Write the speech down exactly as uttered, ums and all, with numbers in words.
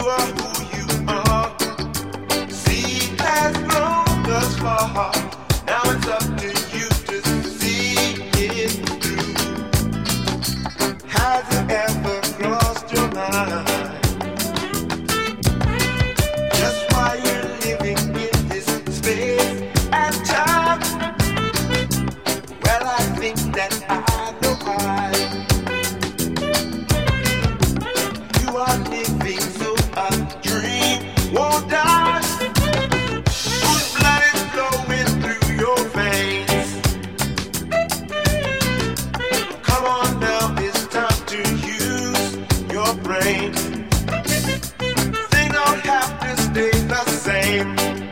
are who you are. Seed has grown thus far. Now it's up to you to see it through. Has it ever crossed your mind? Just why you're living in this space and time? Well, I think that I know why. You are living so a dream won't die. Whose blood is flowing through your veins. Come on now, it's time to use your brain. Things don't have to stay the same.